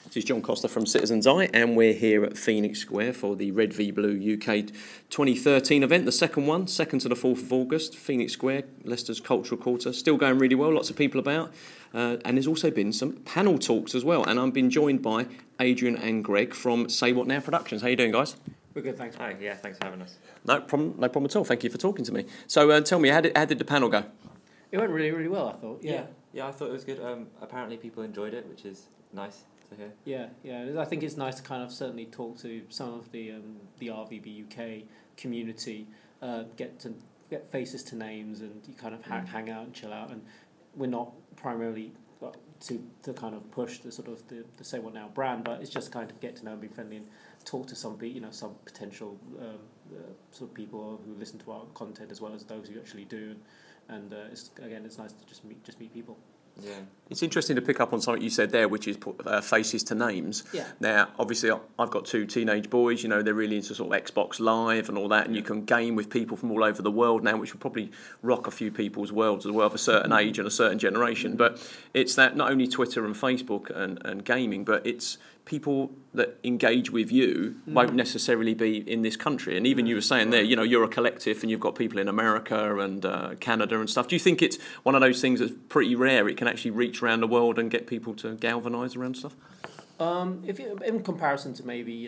This is John Costa from Citizens Eye, and we're here at Phoenix Square for the Red v Blue UK 2013 event, the second one, 2nd to the 4th of August. Phoenix Square, Leicester's cultural quarter, still going really well, lots of people about, and there's also been some panel talks as well, and I've been joined by Adrian and Greg from Say What Now Productions. How you doing, guys? We're good, thanks. Hi, yeah, thanks for having us. No problem at all. Thank you for talking to me. So tell me, how did the panel go? It went really, really well, I thought. Yeah, I thought it was good. Apparently people enjoyed it, which is nice to hear. Yeah. I think it's nice to kind of certainly talk to some of the RVB UK community, get faces to names, and you kind of hang out and chill out. And we're not primarily to kind of push the sort of the Say What Now brand, but it's just kind of get to know and be friendly and talk to some some potential sort of people who listen to our content as well as those who actually do. And it's nice to just meet people. Yeah, it's interesting to pick up on something you said there, which is put faces to names. Yeah. Now, obviously, I've got 2 teenage boys. You know, they're really into sort of Xbox Live and all that, and you can game with people from all over the world now, which will probably rock a few people's worlds as well of a certain age and a certain generation. But it's that not only Twitter and Facebook and gaming, but it's people that engage with you won't necessarily be in this country. And even you were saying there, you know, you're a collective and you've got people in America and Canada and stuff. Do you think it's one of those things that's pretty rare? It can actually reach around the world and get people to galvanise around stuff? If you, in comparison to maybe,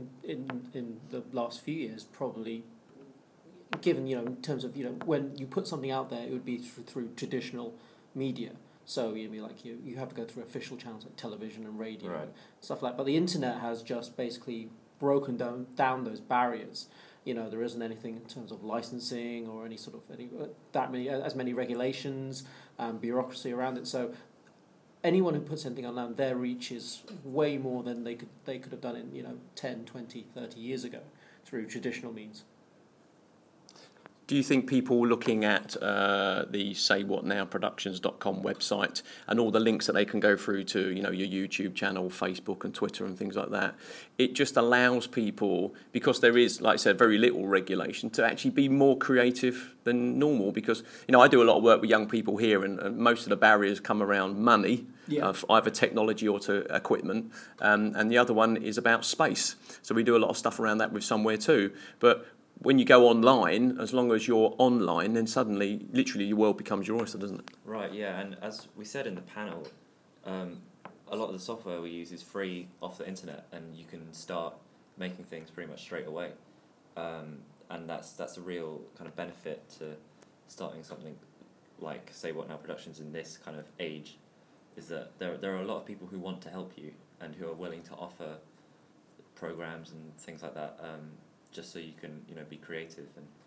in the last few years, probably, given, in terms of, when you put something out there, it would be through traditional media. So you have to go through official channels like television and radio and stuff like that. But the internet has just basically broken down those barriers. There isn't anything in terms of licensing or any sort of as many regulations and bureaucracy around it. So anyone who puts anything online, their reach is way more than they could have done in 10, 20, 30 years ago through traditional means. Do you think people looking at the saywhatnowproductions.com website and all the links that they can go through to, your YouTube channel, Facebook and Twitter and things like that, it just allows people, because there is, like I said, very little regulation, to actually be more creative than normal? Because, I do a lot of work with young people here, and most of the barriers come around money, either technology or to equipment, and the other one is about space. So we do a lot of stuff around that with Somewhere Too. But when you go online, as long as you're online, then suddenly, literally, your world becomes your oyster, doesn't it? Right, yeah, and as we said in the panel, a lot of the software we use is free off the internet, and you can start making things pretty much straight away. And that's a real kind of benefit to starting something like Say What Now Productions in this kind of age, is that there are a lot of people who want to help you and who are willing to offer programs and things like that, just so you can, be creative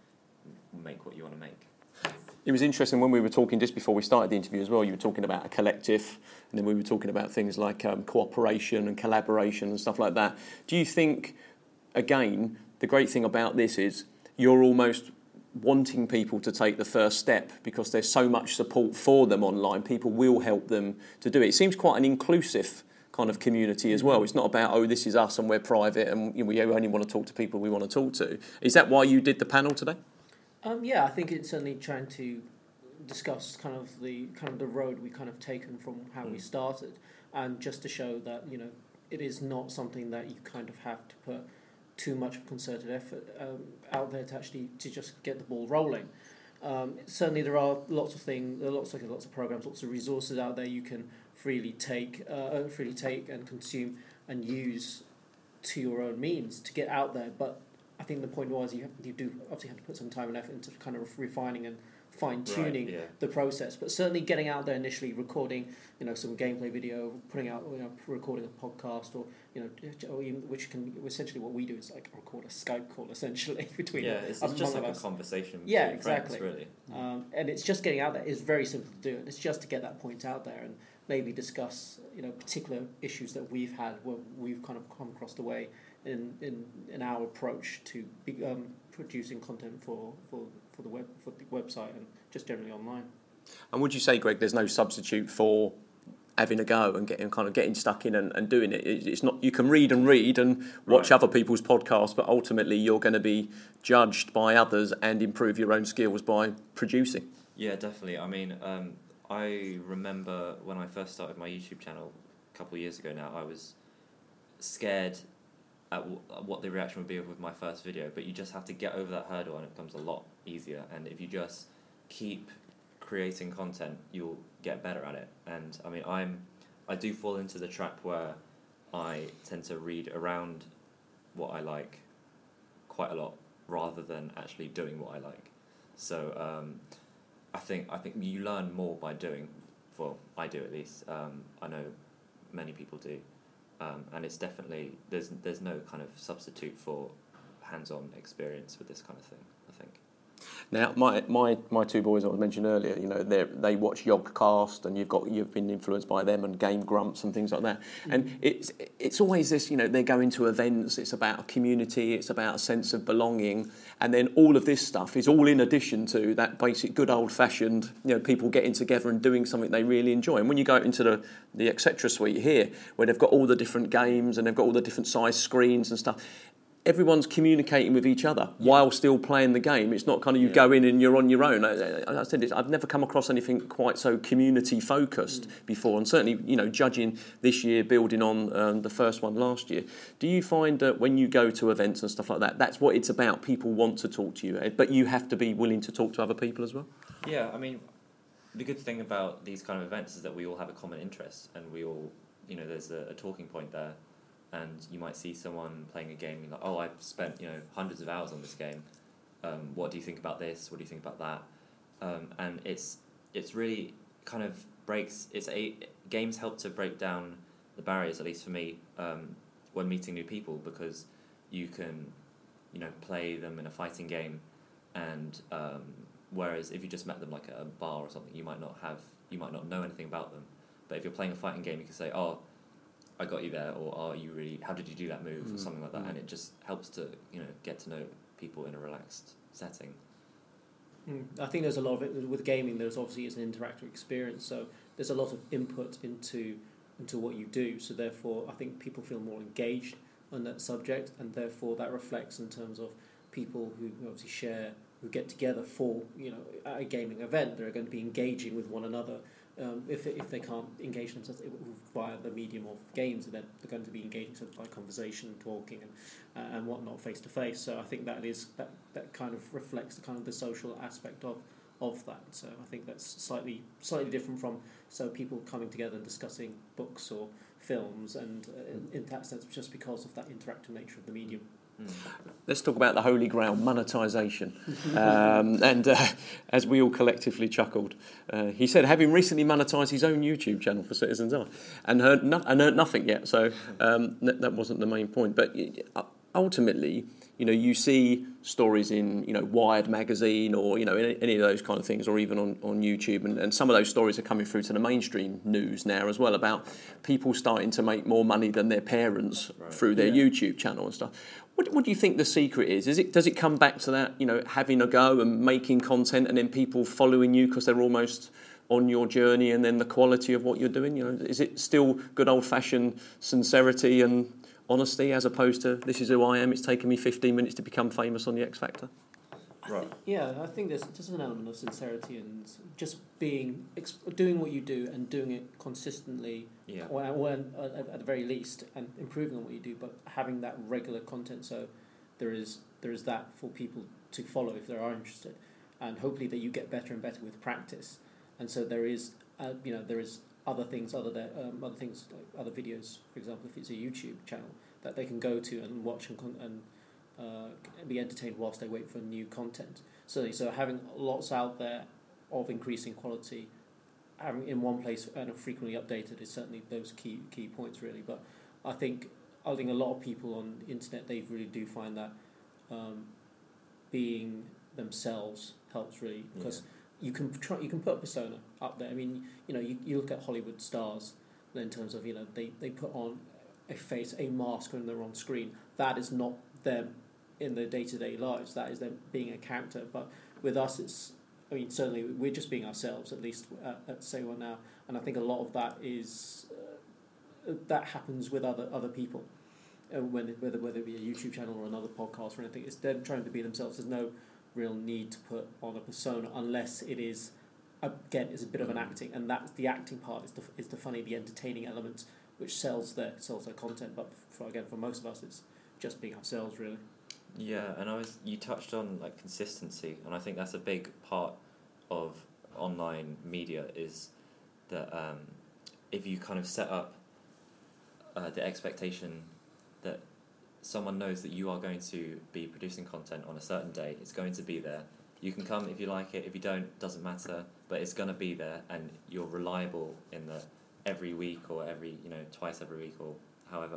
and make what you want to make. It was interesting when we were talking just before we started the interview as well. You were talking about a collective, and then we were talking about things like cooperation and collaboration and stuff like that. Do you think, again, the great thing about this is you're almost wanting people to take the first step because there's so much support for them online? People will help them to do it. It seems quite an inclusive kind of community as well. It's not about, this is us and we're private and we only want to talk to people we want to talk to. Is that why you did the panel today? Yeah, I think it's certainly trying to discuss kind of the road we kind of taken from how we started, and just to show that it is not something that you kind of have to put too much of concerted effort out there to just get the ball rolling. Certainly there are lots of things, lots of programs, lots of resources out there you can freely take and consume and use to your own means to get out there. But I think the point was you do obviously have to put some time and effort into kind of refining and fine-tuning the process. But certainly getting out there initially, recording some gameplay video, putting out recording a podcast, or which can essentially, what we do is like record a Skype call essentially between it's just like a conversation between exactly friends, really. And it's just getting out there. It's very simple to do, and it's just to get that point out there and maybe discuss particular issues that we've had where we've kind of come across the way in our approach to producing content for the website and just generally online. And would you say, Greg, there's no substitute for having a go and getting stuck in and doing it? It's not, you can read and watch other people's podcasts, but ultimately you're going to be judged by others and improve your own skills by producing. Yeah, definitely. I mean, I remember when I first started my YouTube channel a couple of years ago now, I was scared at what the reaction would be with my first video, but you just have to get over that hurdle and it becomes a lot easier. And if you just keep creating content, you'll get better at it. And I mean, I do fall into the trap where I tend to read around what I like quite a lot rather than actually doing what I like. So I think you learn more by doing. Well, I do at least. I know many people do, and it's definitely there's no kind of substitute for hands-on experience with this kind of thing, I think. Now, my two boys I was mentioned earlier, you know, they watch Yogcast, and you've been influenced by them, and Game Grumps and things like that. And it's always this, you know, they're going to events. It's about a community. It's about a sense of belonging, and then all of this stuff is all in addition to that basic good old fashioned, you know, people getting together and doing something they really enjoy. And when you go into the Etc suite here, where they've got all the different games and they've got all the different size screens and stuff, everyone's communicating with each other while still playing the game. It's not kind of you go in and you're on your own. I said this, I've never come across anything quite so community focused before, and certainly, you know, judging this year, building on the first one last year. Do you find that when you go to events and stuff like that, that's what it's about? People want to talk to you, but you have to be willing to talk to other people as well? Yeah, I mean, the good thing about these kind of events is that we all have a common interest, and we all, you know, there's a talking point there. And you might see someone playing a game and you're like, oh, I've spent, you know, hundreds of hours on this game. What do you think about this? What do you think about that? And it's really kind of games help to break down the barriers, at least for me, when meeting new people, because you can, you know, play them in a fighting game, and whereas if you just met them like at a bar or something, you might not know anything about them. But if you're playing a fighting game, you can say, oh, I got you there, or how did you do that move, or something like that, and it just helps to, you know, get to know people in a relaxed setting. I think there's a lot of it with gaming. There's obviously is an interactive experience, so there's a lot of input into what you do. So therefore, I think people feel more engaged on that subject, and therefore that reflects in terms of people who obviously who get together for, you know, at a gaming event. They're going to be engaging with one another. If they can't engage themselves via the medium of games, then they're going to be engaging by conversation, talking, and whatnot face to face. So I think that kind of reflects the social aspect of that. So I think that's slightly different from people coming together and discussing books or films, and in that sense, just because of that interactive nature of the medium. Let's talk about the holy grail, monetisation. And as we all collectively chuckled, he said, having recently monetised his own YouTube channel for Citizens Eye, and earned nothing yet. So that wasn't the main point. But ultimately, you know, you see stories in, you know, Wired magazine, or, you know, any of those kind of things, or even on YouTube, and some of those stories are coming through to the mainstream news now as well, about people starting to make more money than their parents through their YouTube channel and stuff. What do you think the secret is? Does it come back to that, you know, having a go and making content, and then people following you because they're almost on your journey, and then the quality of what you're doing? You know, is it still good old-fashioned sincerity and honesty, as opposed to this is who I am, it's taken me 15 minutes to become famous on the X Factor? Right. I think there's just an element of sincerity and just doing what you do and doing it consistently, or at the very least, and improving on what you do, but having that regular content, so there is that for people to follow if they are interested, and hopefully that you get better and better with practice. And so there is other things like other videos, for example, if it's a YouTube channel that they can go to and watch and be entertained whilst they wait for new content. So having lots out there of increasing quality, having in one place and frequently updated is certainly those key points really. But I think a lot of people on the internet, they really do find that being themselves helps really, because you can put a persona up there. I mean, you know, you look at Hollywood stars in terms of, you know, they put on a face, a mask when they're on screen. That is not them in their day-to-day lives. That is them being a character. But with us, certainly we're just being ourselves, at least at Say What Now. And I think a lot of that is that happens with other people. Whether it be a YouTube channel or another podcast or anything, it's them trying to be themselves. There's no real need to put on a persona, unless it is, again, it's a bit of an acting, and that's the acting part is the funny, the entertaining element, which sells their content. But for most of us, it's just being ourselves, really. Yeah, and you touched on like consistency, and I think that's a big part of online media is that if you kind of set up the expectation that someone knows that you are going to be producing content on a certain day, it's going to be there. You can come if you like it, if you don't, doesn't matter, but it's going to be there, and you're reliable in the every week or twice every week or however,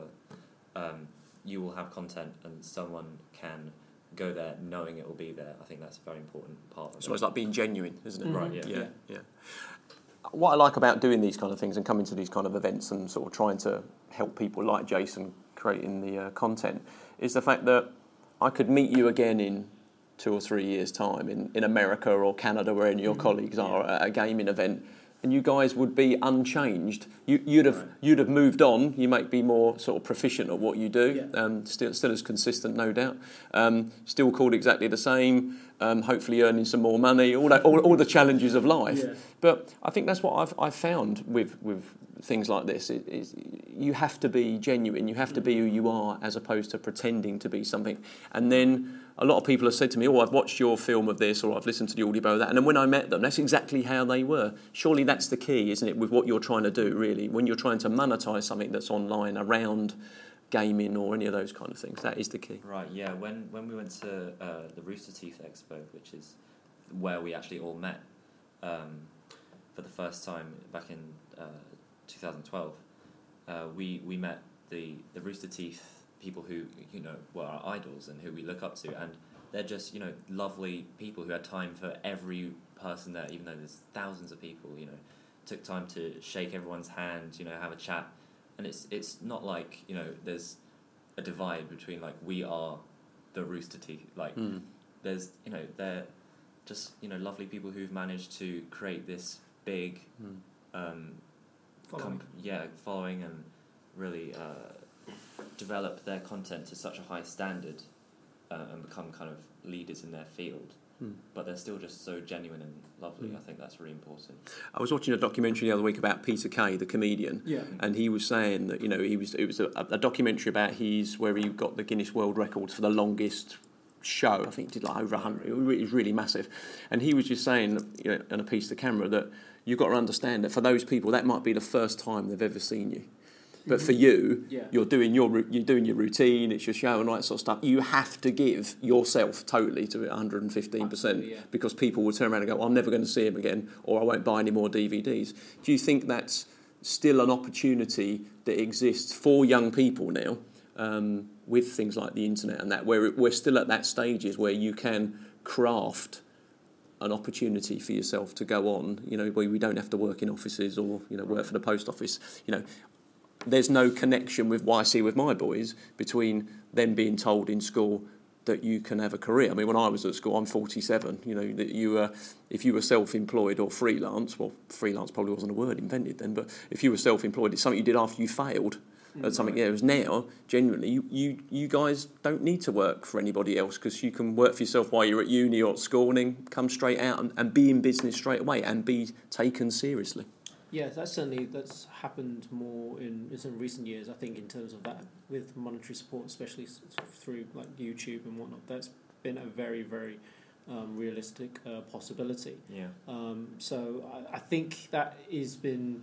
you will have content and someone can go there knowing it will be there. I think that's a very important part of it. So it's like being genuine, isn't it? Mm-hmm. Right, Yeah. What I like about doing these kind of things and coming to these kind of events and sort of trying to help people like Jason creating the content is the fact that I could meet you again in 2 or 3 years' time in America or Canada, where any of your colleagues are at a gaming event, and you guys would be unchanged. You'd have moved on. You might be more sort of proficient at what you do. Still as consistent, no doubt. Still called exactly the same. Hopefully earning some more money. All the challenges of life. Yeah. But I think that's what I've found with things like this. Is you have to be genuine. You have to be who you are, as opposed to pretending to be something. And then a lot of people have said to me, "Oh, I've watched your film of this, or I've listened to the audio of that." And then when I met them, that's exactly how they were. Surely that's the key, isn't it, with what you're trying to do, really? When you're trying to monetize something that's online around gaming or any of those kind of things, that is the key. Right, yeah. When we went to the Rooster Teeth Expo, which is where we actually all met for the first time back in 2012, we met the Rooster Teeth people who were our idols and who we look up to, and they're just lovely people who had time for every person there, even though there's thousands of people. Took time to shake everyone's hand, have a chat, and it's not like there's a divide between like we are the Rooster Teeth, like there's they're just lovely people who've managed to create this big following and really develop their content to such a high standard and become kind of leaders in their field. But they're still just so genuine and lovely. I think that's really important. I was watching a documentary the other week about Peter Kay, the comedian, and he was saying that it was a documentary about where he got the Guinness World Records for the longest show. I think he did like over 100. It was really massive, and he was just saying in a piece to camera that you've got to understand that for those people that might be the first time they've ever seen you. But for you, you're doing your routine, it's your show and all that sort of stuff. You have to give yourself totally to it 115% because people will turn around and go, I'm never going to see him again, or I won't buy any more DVDs. Do you think that's still an opportunity that exists for young people now with things like the internet and that, where we're still at that stages where you can craft an opportunity for yourself to go on, where we don't have to work in offices or, work for the post office, There's no connection with what I see with my boys between them being told in school that you can have a career. I mean, when I was at school, I'm 47. That if you were self-employed or freelance, well, freelance probably wasn't a word invented then, but if you were self-employed, it's something you did after you failed at something. Whereas now, genuinely, you guys don't need to work for anybody else because you can work for yourself while you're at uni or at school and then come straight out and be in business straight away and be taken seriously. Yeah, that's happened more in recent years. I think in terms of that with monetary support, especially through like YouTube and whatnot, that's been a very, very realistic possibility. Yeah. So I think that's been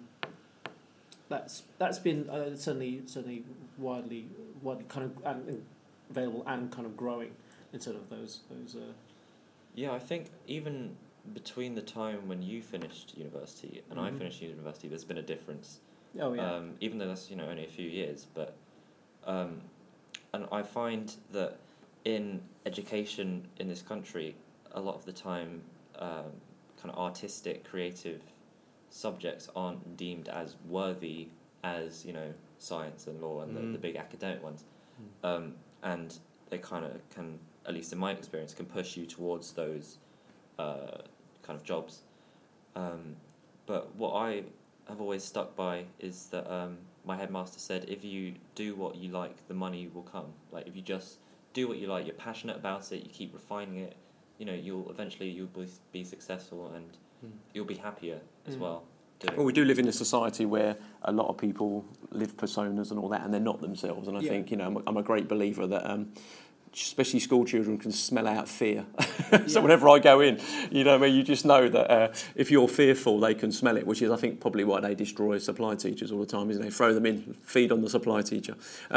certainly widely kind of available and kind of growing instead of those. Yeah, I think even between the time when you finished university and I finished university, there's been a difference. Oh yeah. Even though that's only a few years, but and I find that in education in this country, a lot of the time, kind of artistic, creative subjects aren't deemed as worthy as science and law and the big academic ones, and they kind of can, at least in my experience, can push you towards those kind of jobs. But what I have always stuck by is that my headmaster said, if you do what you like, the money will come. Like, if you just do what you like, you're passionate about it, you keep refining it, you'll be successful and you'll be happier as well. doing. Well, we do live in a society where a lot of people live personas and all that, and they're not themselves. And I think, I'm a great believer that especially school children can smell out fear. So whenever I go in, you just know that if you're fearful, they can smell it, which is, I think, probably why they destroy supply teachers all the time, isn't it? Throw them in, feed on the supply teacher.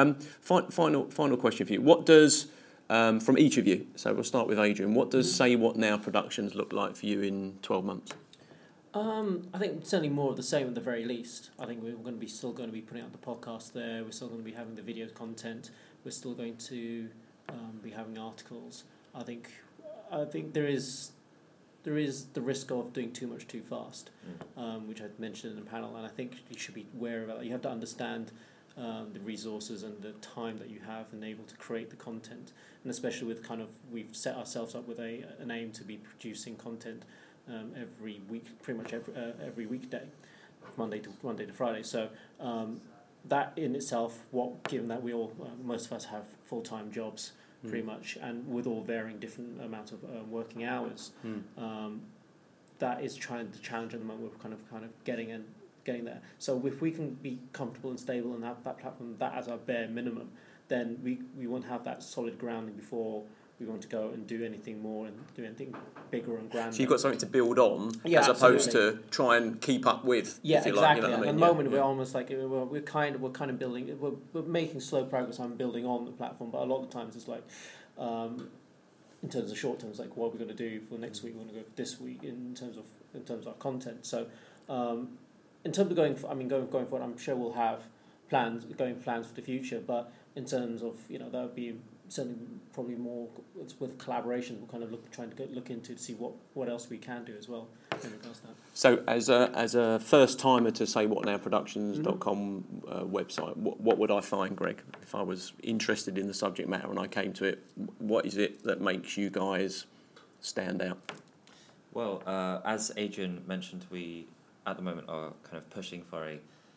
Final question for you. What does, from each of you, so we'll start with Adrian, what does Say What Now Productions look like for you in 12 months? I think certainly more of the same at the very least. I think we're still going to be putting out the podcast there. We're still going to be having the video content. We're still going to be having articles. I think there is the risk of doing too much too fast, which I mentioned in the panel, and I think you should be aware of that. You have to understand the resources and the time that you have and able to create the content, and especially with we've set ourselves up with an aim to be producing content every week, pretty much every weekday, Monday to Friday. So that in itself, given that we all most of us have full-time jobs pretty much, and with all varying different amounts of working hours, that is trying to challenge at the moment. We're kind of getting there. So if we can be comfortable and stable and have that platform, that as our bare minimum, then we won't have that solid grounding before we want to go and do anything more and do anything bigger and grander. So you've got something to build on, as opposed to try and keep up with. Yeah, if you exactly. like, At the moment, we're almost like we're kind of building. We're making slow progress on building on the platform, but a lot of the times it's like, in terms of short term, it's like what we're going to do for next week. We're going to go for this week in terms of our content. So, in terms of going forward, I'm sure we'll have plans for the future. But in terms of that would be certainly probably more with collaboration. We'll trying to look into to see what else we can do as well in regards to that. So as a first timer to saywhatnowproductions.com website, what would I find, Greg, if I was interested in the subject matter and I came to it? What is it that makes you guys stand out? Well, as Adrian mentioned, we at the moment are kind of pushing for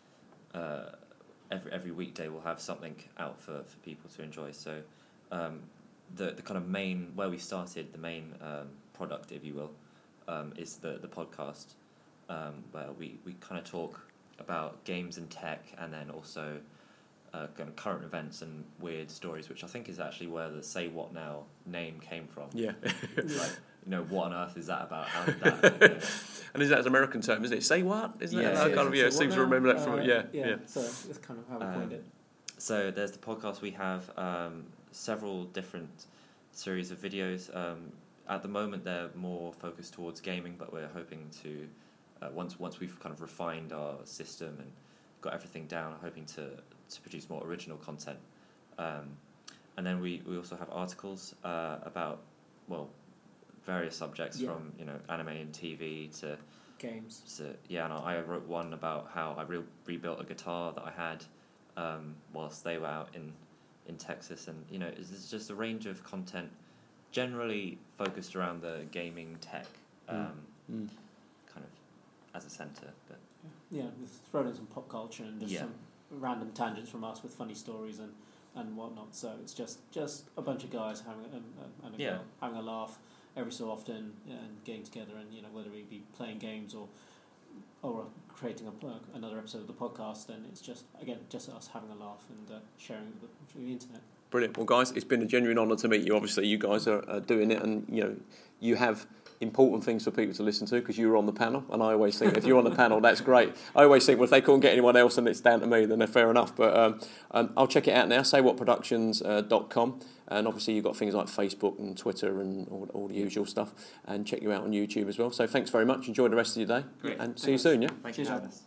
every weekday we'll have something out for people to enjoy. So the kind of main, where we started, the main product, if you will, is the podcast, where we kind of talk about games and tech, and then also kind of current events and weird stories, which I think is actually where the Say What Now name came from. Yeah. What on earth is that about? How did that? And is that an American term, isn't it? Say what? Isn't Yeah, it? I seem to remember that from yeah. So that's kind of how we coined it. So there's the podcast. We have several different series of videos. At the moment, they're more focused towards gaming, but we're hoping to once we've kind of refined our system and got everything down, hoping to produce more original content. And then we also have articles about various subjects, from anime and TV to games. And I wrote one about how I rebuilt a guitar that I had whilst they were out in Texas, and it's just a range of content generally focused around the gaming tech kind of as a centre. But we've thrown in some pop culture and just some random tangents from us with funny stories and whatnot. So it's just a bunch of guys having a laugh every so often and getting together, and whether we be playing games or creating another episode of the podcast, then it's just us having a laugh and sharing it through the internet. Brilliant. Well, guys, it's been a genuine honour to meet you. Obviously, you guys are doing it, and you have important things for people to listen to because you were on the panel, and I always think if you're on the panel, that's great. I always think, well, if they can't get anyone else and it's down to me, then they're fair enough. But I'll check it out now, saywhatproductions.com, and obviously you've got things like Facebook and Twitter and all the usual stuff, and check you out on YouTube as well. So thanks very much. Enjoy the rest of your day. Great. And see you soon, yeah? Thank you for having us.